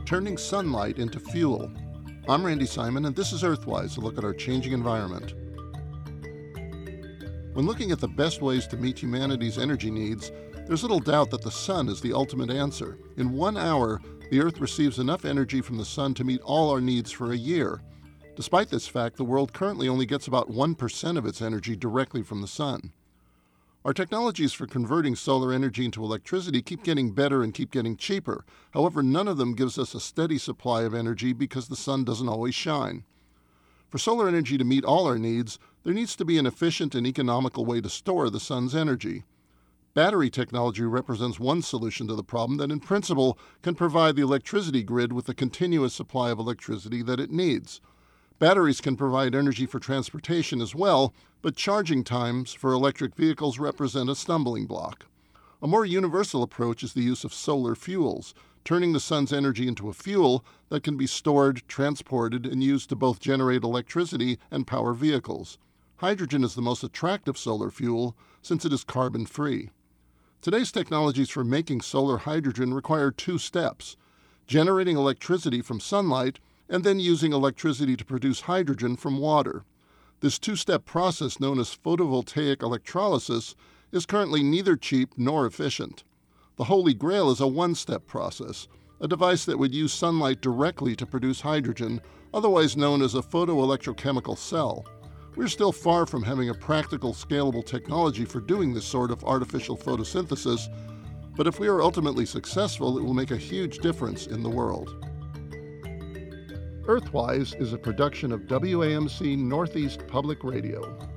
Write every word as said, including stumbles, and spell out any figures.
turning sunlight into fuel. I'm Randy Simon, and this is Earthwise, a look at our changing environment. When looking at the best ways to meet humanity's energy needs, there's little doubt that the sun is the ultimate answer. In one hour, the Earth receives enough energy from the sun to meet all our needs for a year. Despite this fact, the world currently only gets about one percent of its energy directly from the sun. Our technologies for converting solar energy into electricity keep getting better and keep getting cheaper. However, none of them gives us a steady supply of energy because the sun doesn't always shine. For solar energy to meet all our needs, there needs to be an efficient and economical way to store the sun's energy. Battery technology represents one solution to the problem that in principle can provide the electricity grid with the continuous supply of electricity that it needs. Batteries can provide energy for transportation as well, but charging times for electric vehicles represent a stumbling block. A more universal approach is the use of solar fuels, turning the sun's energy into a fuel that can be stored, transported, and used to both generate electricity and power vehicles. Hydrogen is the most attractive solar fuel since it is carbon-free. Today's technologies for making solar hydrogen require two steps: generating electricity from sunlight and then using electricity to produce hydrogen from water. This two-step process, known as photovoltaic electrolysis, is currently neither cheap nor efficient. The Holy Grail is a one-step process, a device that would use sunlight directly to produce hydrogen, otherwise known as a photoelectrochemical cell. We're still far from having a practical, scalable technology for doing this sort of artificial photosynthesis, but if we are ultimately successful, it will make a huge difference in the world. Earthwise is a production of W A M C Northeast Public Radio.